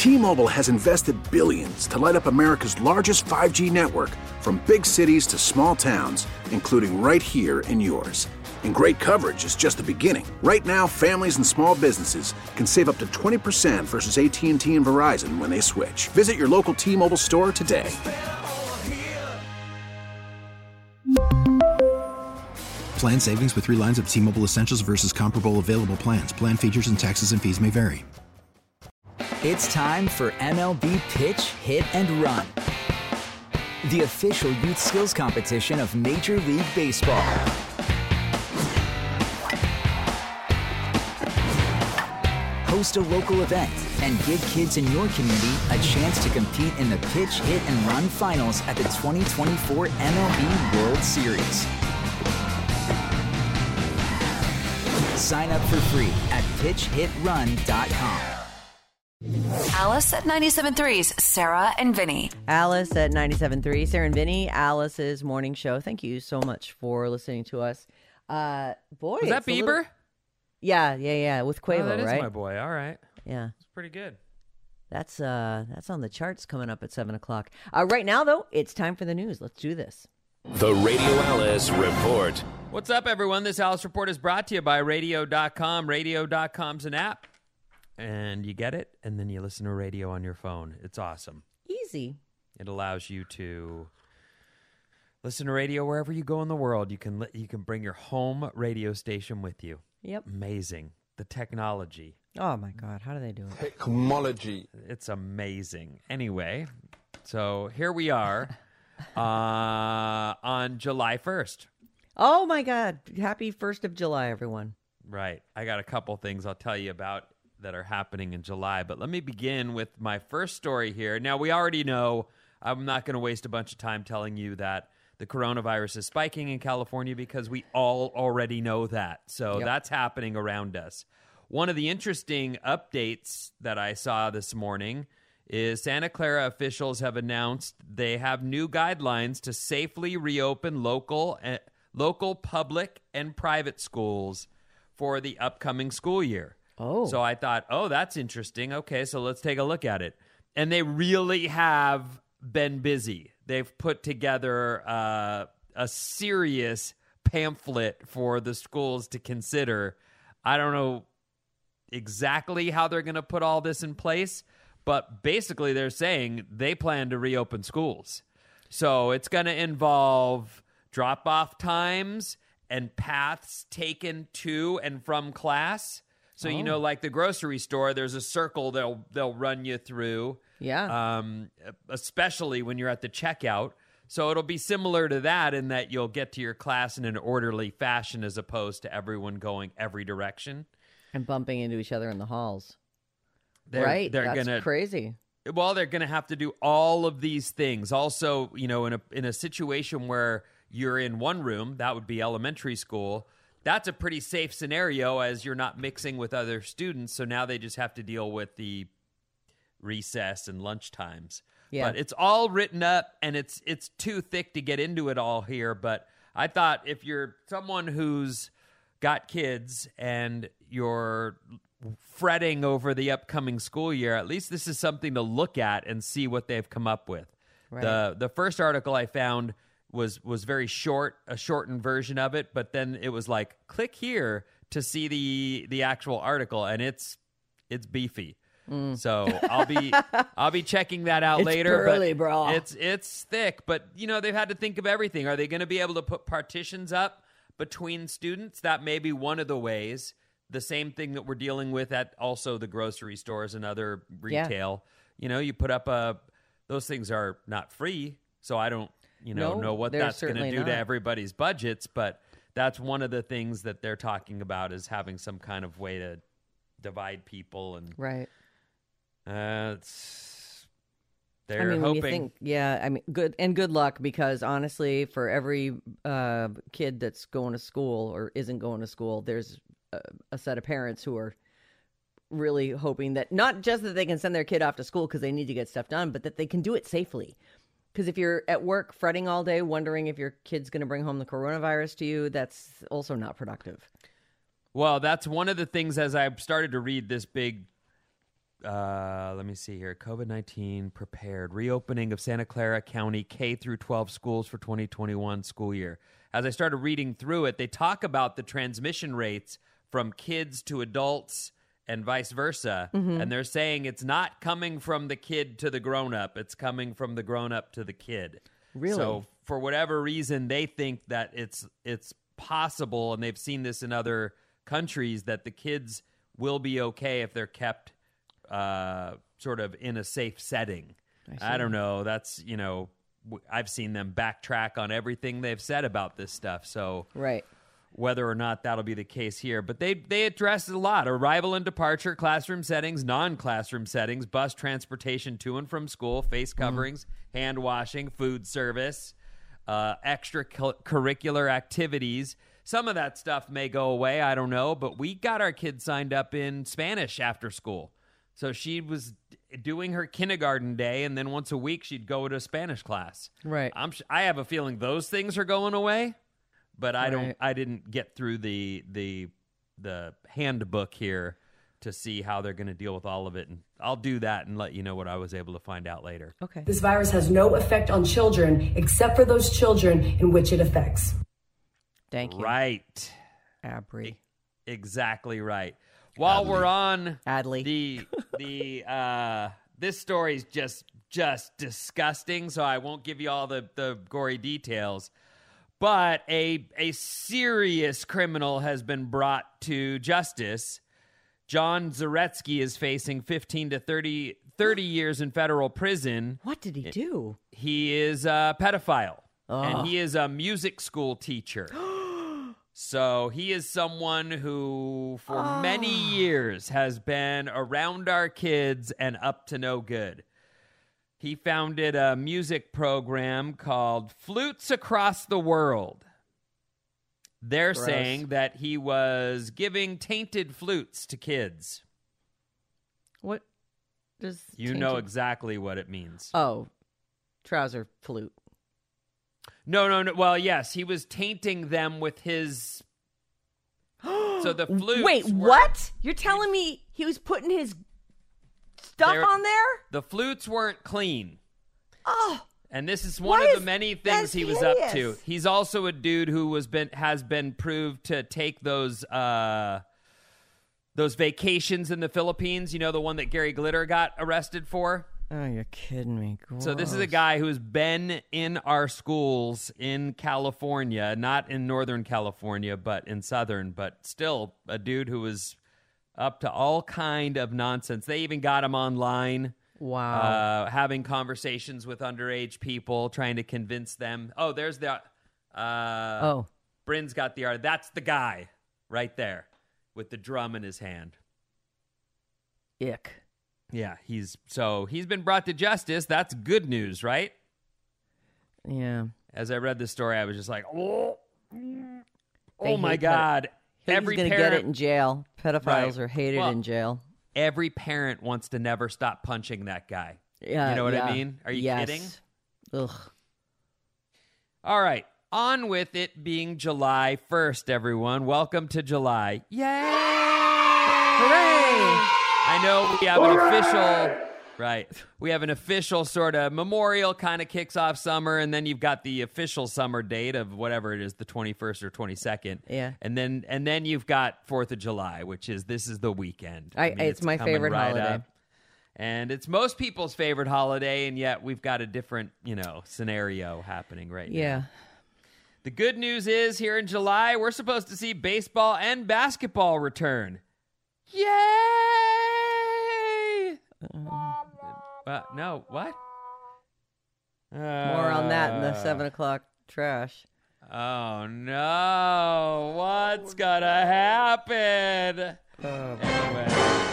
T-Mobile has invested billions to light up America's largest 5G network, from big cities to small towns, including right here in yours. And great coverage is just the beginning. Right now, families and small businesses can save up to 20% versus AT&T and Verizon when they switch. Visit your local T-Mobile store today. Plan savings with 3 lines of T-Mobile Essentials versus comparable available plans. Plan features and taxes and fees may vary. It's time for MLB Pitch, Hit, and Run, the official youth skills competition of Major League Baseball. Host a local event and give kids in your community a chance to compete in the Pitch, Hit, and Run finals at the 2024 MLB World Series. Sign up for free at pitchhitrun.com. Alice at 97.3's Sarah and Vinny. Alice at 97.3, Sarah and Vinny, Alice's morning show. Thank you so much for listening to us. Boy, was that Bieber? Yeah, with Quavo, that is right? My boy. All right. Yeah, it's pretty good. That's on the charts coming up at 7:00. Right now, though, it's time for the news. Let's do this. The Radio Alice Report. What's up, everyone? This Alice Report is brought to you by Radio.com. Radio.com's an app, and you get it, and then you listen to radio on your phone. It's awesome. Easy. It allows you to listen to radio wherever you go in the world. You can bring your home radio station with you. Yep. Amazing. The technology. Oh, my God. How do they do it? Technology. It's amazing. Anyway, so here we are on July 1st. Oh, my God. Happy 1st of July, everyone. Right. I got a couple things I'll tell you about that are happening in July, but let me begin with my first story here. Now, we already know, I'm not going to waste a bunch of time telling you that the coronavirus is spiking in California because we all already know that. So That's happening around us. One of the interesting updates that I saw this morning is Santa Clara officials have announced they have new guidelines to safely reopen local public and private schools for the upcoming school year. Oh. So I thought, that's interesting. Okay, so let's take a look at it. And they really have been busy. They've put together a serious pamphlet for the schools to consider. I don't know exactly how they're going to put all this in place, but basically they're saying they plan to reopen schools. So it's going to involve drop-off times and paths taken to and from class. So, like the grocery store, there's a circle they'll run you through. Yeah. Especially when you're at the checkout. So it'll be similar to that in that you'll get to your class in an orderly fashion as opposed to everyone going every direction. And bumping into each other in the halls. They're That's crazy. Well, they're going to have to do all of these things. Also, in a situation where you're in one room, that would be elementary school, that's a pretty safe scenario as you're not mixing with other students. So now they just have to deal with the recess and lunch times. Yeah. But it's all written up, and it's too thick to get into it all here. But I thought if you're someone who's got kids and you're fretting over the upcoming school year, at least this is something to look at and see what they've come up with. Right. The first article I found was very short, a shortened version of it, but then it was like, click here to see the actual article, and it's beefy. So I'll be checking that out later. Burly, bro. It's thick, but they've had to think of everything. Are they going to be able to put partitions up between students? That may be one of the ways. The same thing that we're dealing with at also the grocery stores and other retail. Yeah. You put up those things are not free, so I don't know what that's going to do to everybody's budgets, but that's one of the things that they're talking about is having some kind of way to divide people. And right. They're hoping. hoping. You think, good luck, because honestly, for every kid that's going to school or isn't going to school, there's a set of parents who are really hoping that not just that they can send their kid off to school because they need to get stuff done, but that they can do it safely. Because if you're at work fretting all day, wondering if your kid's going to bring home the coronavirus to you, that's also not productive. Well, that's one of the things as I started to read this big Let me see here. COVID-19 prepared. Reopening of Santa Clara County K through 12 schools for 2021 school year. As I started reading through it, they talk about the transmission rates from kids to adults and vice versa. And they're saying it's not coming from the kid to the grown-up. It's coming from the grown-up to the kid. Really? So for whatever reason, they think that it's possible, and they've seen this in other countries, that the kids will be okay if they're kept sort of in a safe setting. I don't know. That's, I've seen them backtrack on everything they've said about this stuff. So Right. whether or not that'll be the case here. But they address a lot. Arrival and departure, classroom settings, non-classroom settings, bus transportation to and from school, face coverings, hand washing, food service, extracurricular activities. Some of that stuff may go away. I don't know. But we got our kids signed up in Spanish after school. So she was doing her kindergarten day, and then once a week she'd go to Spanish class. Right. I have a feeling those things are going away. But Right. I didn't get through the handbook here to see how they're going to deal with all of it, and I'll do that and let you know what I was able to find out later. Okay. This virus has no effect on children except for those children in which it affects. Thank you. Right. Abri. Exactly right. While we're on Adley. this story's just disgusting, so I won't give you all the gory details. But a serious criminal has been brought to justice. John Zaretsky is facing 15 to 30 years in federal prison. What did he do? He is a pedophile, and he is a music school teacher. So he is someone who, for many years, has been around our kids and up to no good. He founded a music program called Flutes Across the World. They're saying that he was giving tainted flutes to kids. What does You know exactly what it means. Oh, trouser flute. No. Well, yes, he was tainting them with his... So the flutes Wait, were- what? You're telling me he was putting his stuff They're- on there? The flutes weren't clean. Oh, And this is one Why of is the many that things he was up to. hideous? He's also a dude who has been proved to take those vacations in the Philippines. You know, the one that Gary Glitter got arrested for? oh, you're kidding me. So this is a Gross. guy who's been in our schools in California, not in Northern California, but in Southern, but still a dude who was up to all kind of nonsense. They even got him online. Wow. Having conversations with underage people, trying to convince them. Oh, there's the... Bryn's got the art. That's the guy right there with the drum in his hand. Ick. Yeah, he's been brought to justice. That's good news, right? Yeah. As I read this story, I was just like, oh They my hate God. He's Every going to parent, get it in jail. Pedophiles Right. are hated Well, in jail. every parent wants to never stop punching that guy. Yeah, You know what I yeah. mean? Are you Yes. kidding? Ugh. All right. On with it being July 1st, everyone. Welcome to July. Yay! Hooray! I know we have an official, right? We have an official sort of memorial kind of kicks off summer, and then you've got the official summer date of whatever it is, the 21st or 22nd. Yeah. And then you've got 4th of July, this is the weekend. It's my coming favorite holiday. up. And it's most people's favorite holiday, and yet we've got a different, scenario happening right now. Yeah. The good news is here in July, we're supposed to see baseball and basketball return. Yay! No, what? More on that in the 7 o'clock trash. Oh, no. What's going to happen? Anyway.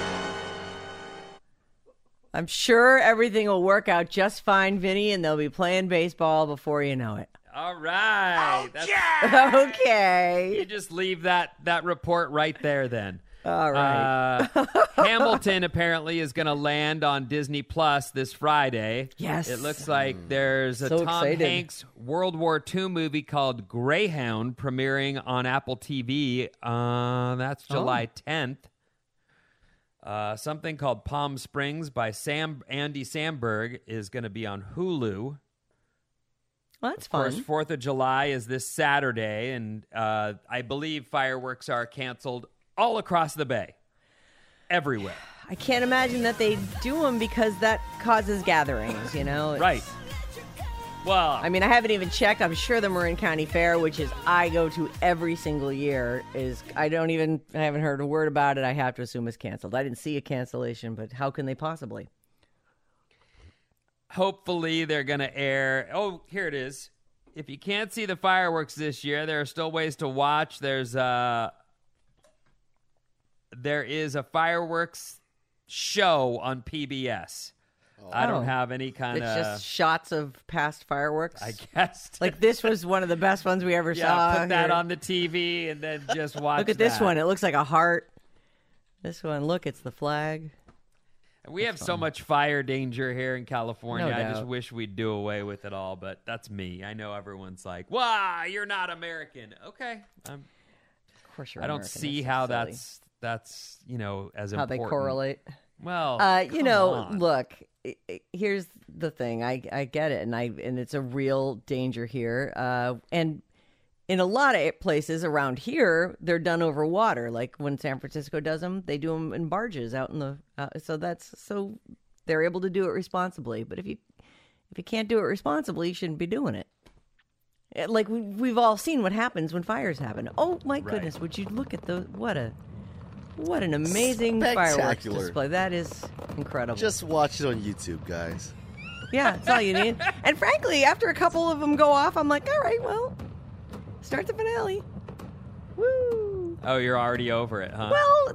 I'm sure everything will work out just fine, Vinny, and they'll be playing baseball before you know it. All right. Okay. You just leave that report right there then. All right. Hamilton apparently is going to land on Disney Plus this Friday. Yes. It looks like there's a So Tom excited. Hanks World War II movie called Greyhound premiering on Apple TV. That's July 10th. Something called Palm Springs by Andy Samberg is going to be on Hulu. Well, that's Of course, fun. 4th of July is this Saturday, and I believe fireworks are canceled all across the Bay. Everywhere. I can't imagine that they do them because that causes gatherings, you know? Right. Well, I mean, I haven't even checked. I'm sure the Marin County Fair, which is I go to every single year, I haven't heard a word about it. I have to assume it's canceled. I didn't see a cancellation, but how can they possibly? hopefully they're going to air. Oh, here it is. If you can't see the fireworks this year, there are still ways to watch. There is a fireworks show on PBS. I don't have any kind of... It's just shots of past fireworks? I guess. Like this was one of the best ones we ever saw. Yeah, put that here. on the TV and then just watch Look at this one. It looks like a heart. This one, look, it's the flag. We have so much fire danger here in California. No I just doubt. wish we'd do away with it all, but that's me. I know everyone's like, "Wow, you're not American." Okay, Of course you're I don't American. see That's how so silly. that's as how important. they correlate. Well, You know, on. look, here's the thing. I get it, and it's a real danger here. And in a lot of places around here, they're done over water. Like when San Francisco does them, they do them in barges out in the. So they're able to do it responsibly. But if you can't do it responsibly, you shouldn't be doing it. Like we've all seen what happens when fires happen. Oh my goodness! Would you look at what an amazing fireworks Spectacular. display. That is incredible. Just watch it on YouTube, guys. Yeah, that's all you need. And frankly, after a couple of them go off, I'm like, all right, well, start the finale. Woo! Oh, you're already over it, huh? Well,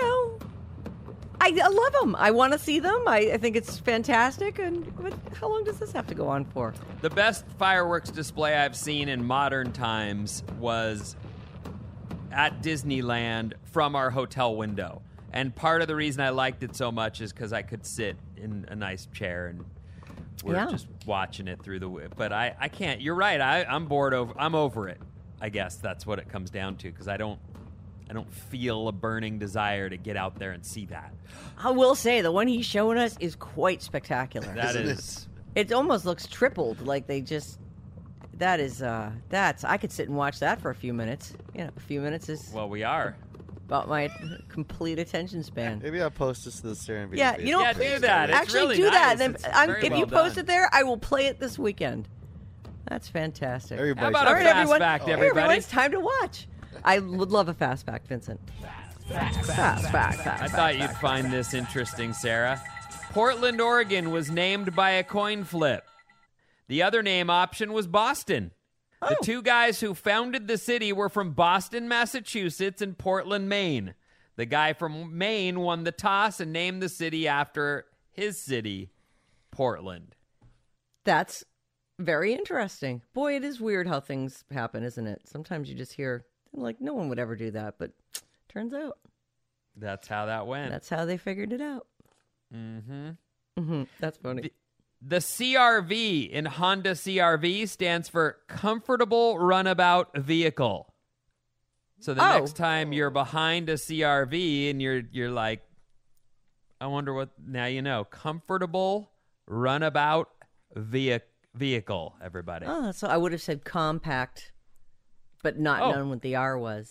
I love them. I want to see them. I think it's fantastic. But how long does this have to go on for? The best fireworks display I've seen in modern times was at Disneyland from our hotel window. And part of the reason I liked it so much is because I could sit in a nice chair and we're just watching it through the whip. But I can't. You're right. I'm bored I'm over it. I guess that's what it comes down to because I don't feel a burning desire to get out there and see that. I will say the one he's showing us is quite spectacular. That is. It almost looks tripled. Like they just. That is. That's. I could sit and watch that for a few minutes. A few minutes is. Well, we are. About my complete attention span. Maybe I'll post this to the Serendipity. Yeah, you know, Yeah, do that. It's actually really do that. nice. Then It's very if well you post done. it there, I will play it this weekend. That's fantastic. Everybody How about All a right, fast everyone. fact, Hey, everybody? everyone, it's time to watch. I would love a fast fact, Vincent. Fast fact. I thought you'd find this interesting, Sarah. Portland, Oregon was named by a coin flip. The other name option was Boston. The two guys who founded the city were from Boston, Massachusetts, and Portland, Maine. The guy from Maine won the toss and named the city after his city, Portland. That's very interesting. Boy, it is weird how things happen, isn't it? Sometimes you just hear, like, no one would ever do that, but turns out That's how that went. that's how they figured it out. Mm-hmm. That's funny. The CRV in Honda CRV stands for Comfortable Runabout Vehicle. So the next time you're behind a CRV and you're like, I wonder what, now you know, Comfortable Runabout Vehicle, everybody. Oh, so I would have said compact, but not known what the R was.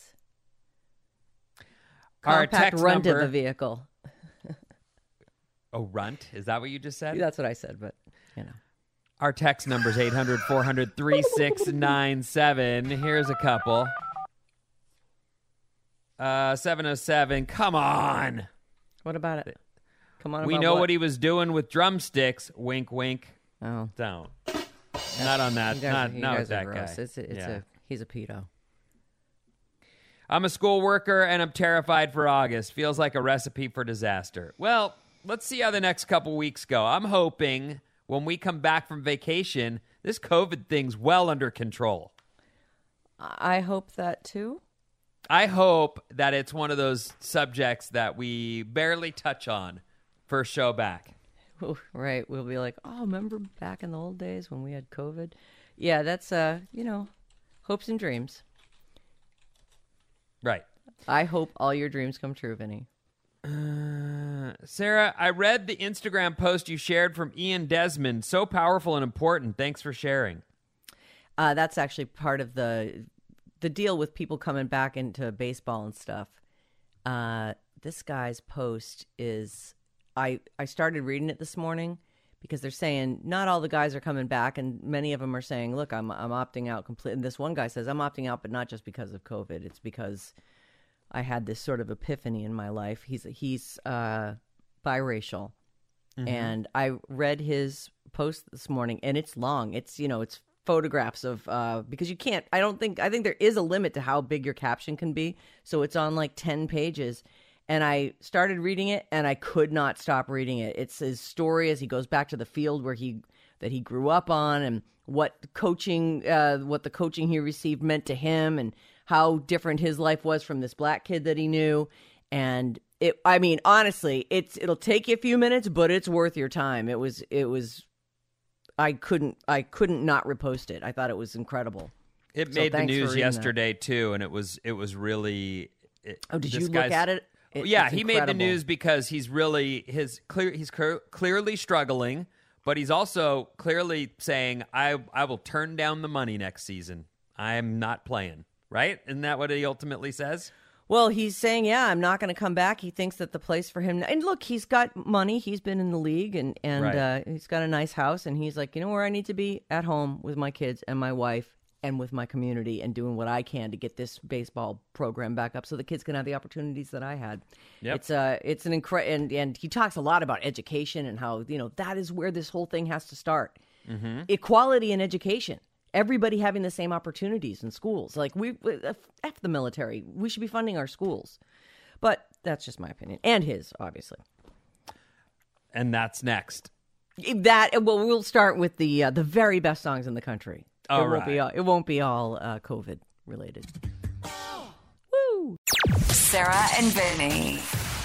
Our Compact text runt number, of a vehicle. Oh, runt? Is that what you just said? That's what I said, but, Our text number is 800-400-3697. Here's a couple. 707. Come on. What about it? Come on. We about know what what he was doing with drumsticks. Wink, wink. Oh, Don't. Not on that. you guys, Not you with guys are that gross. guy. Yeah. He's a pedo. I'm a school worker and I'm terrified for August. Feels like a recipe for disaster. Well, let's see how the next couple weeks go. I'm hoping when we come back from vacation, this COVID thing's well under control. I hope that too. I hope that it's one of those subjects that we barely touch on first show back. Ooh, right. We'll be like, oh, remember back in the old days when we had COVID? Yeah, that's, hopes and dreams. Right. I hope all your dreams come true, Vinny. Sarah, I read the Instagram post you shared from Ian Desmond. So powerful and important. Thanks for sharing. That's actually part of the deal with people coming back into baseball and stuff. This guy's post is, I started reading it this morning because they're saying not all the guys are coming back, and many of them are saying, look, I'm opting out completely. And this one guy says, I'm opting out, but not just because of COVID. It's because I had this sort of epiphany in my life. He's biracial. And I read his post this morning, and it's long. It's, it's photographs of, because you can't, I think there is a limit to how big your caption can be. So it's on like 10 pages. And I started reading it, and I could not stop reading it. It's his story as he goes back to the field that he grew up on, and what the coaching he received meant to him, and how different his life was from this black kid that he knew. And honestly, it'll take you a few minutes, but it's worth your time. It was. I couldn't not repost it. I thought it was incredible. It made the news yesterday too, and it was really. Did you look at it? He made the news because he's clearly struggling, but he's also clearly saying, I will turn down the money next season. I'm not playing, right? Isn't that what he ultimately says? Well, he's saying, I'm not going to come back. He thinks that the place for him, and look, he's got money. He's been in the league, and right. He's got a nice house, and he's like, you know where I need to be? At home with my kids and my wife and with my community, and doing what I can to get this baseball program back up so the kids can have the opportunities that I had. Yep. It's an incredible, and he talks a lot about education and how, that is where this whole thing has to start. Mm-hmm. Equality in education. Everybody having the same opportunities in schools. Like, F the military. We should be funding our schools. But that's just my opinion. And his, obviously. And that's next. We'll start with the very best songs in the country. It won't be all COVID related. Woo! Sarah and Vinny.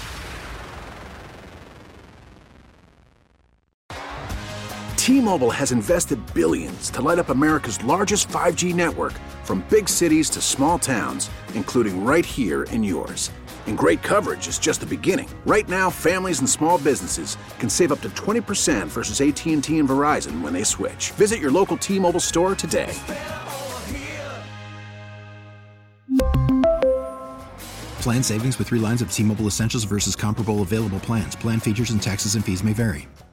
T-Mobile has invested billions to light up America's largest 5G network, from big cities to small towns, including right here in yours. And great coverage is just the beginning. Right now, families and small businesses can save up to 20% versus AT&T and Verizon when they switch. Visit your local T-Mobile store today. Plan savings with 3 lines of T-Mobile Essentials versus comparable available plans. Plan features and taxes and fees may vary.